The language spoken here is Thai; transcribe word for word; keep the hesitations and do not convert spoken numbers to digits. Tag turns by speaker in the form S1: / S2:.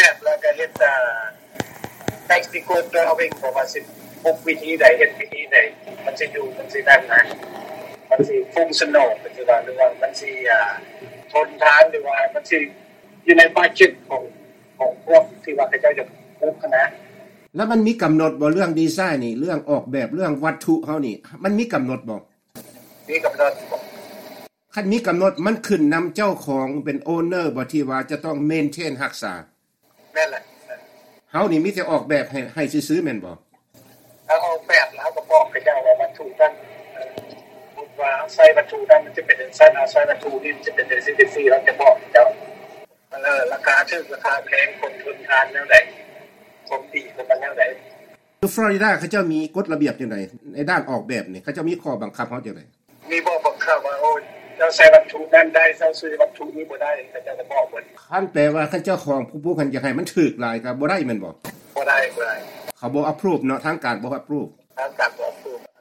S1: แบบแล้วก็เฮ็ดอ่า practical drawing บ่ว่าสิปลูกวิธีใดเฮ็ดวิธีใดมันสิอยู่มันสินั่นนะมันสิฟุ้งสนองปัจจุบันหรือว่ามันสิอ่าทนทานหรือว่ามันสิอยู่ในบัดเจ็ตของของพวกที่ว่าเขาเจ้าจะปลูกนะ
S2: แล้วมันมีกำหนดบ่เรื่องดีไซน์นี่เรื่องออกแบบเรื่องวัตถุเฮานี่มันมีกำหนดบ่
S1: มีกำหนดบ่
S2: คันมีกำหนดมันขึ้นนําเจ้าของเป็นโอเนอร์บ่ที่ว่าจะต้องเมนเทนรักษา
S1: แม่นแหละ
S2: เฮานี่มีแต่ออกแบบให้ให้ซื่อๆแม่นบ่
S1: ถ้าออกแบบแล้วก็บอกเขาเจ้าว่าวัตถุนั้นพูดว่าใส่วัตถุนั้นมันจะเป็นจังซั่นใส่วัตถุนี้จะเป็นจังซี่ๆแล้วจะบอกเจ้าเออราคาถูกราคาแพงคนทนทานแนวใดผมดีกว่าแนวใด
S2: อยู่ฟลอริดาเขาเจ้ามีกฎระเบียบจังได๋ในด้านออกแบบนี่เขาเจ้ามีข้อบังคับเฮาจังได๋
S1: มีบ่บังคับว่าโอ้เจ้าใส่วัตถุนั้นได้เจ้าซื้อวัตถุนี้บ่ได้เขาจะบอกหมด
S2: คันแปลว่าคันเจ้าของผู้ผู้คันอยากให้มันถูกหลายก็บ่ได้แม่นบ่
S1: บ่ได้บ่ได้
S2: เขาบ่ approve เนาะทางการบ่ approve
S1: ทางการ